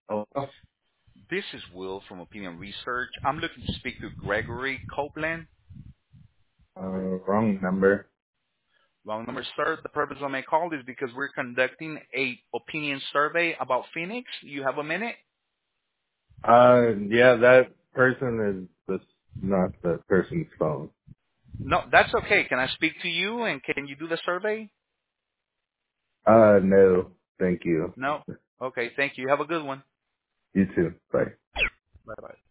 Oh, This is Will from Opinion Research. I'm looking to speak to Gregory Copeland. wrong number. Wrong number, sir. The purpose of my call is because we're conducting a opinion survey about Phoenix. You have a minute? Yeah, that person is not the person's phone. No, that's okay. Can I speak to you and can you do the survey? No, thank you. No? Okay, thank you. Have a good one. You too. Bye. Bye-bye.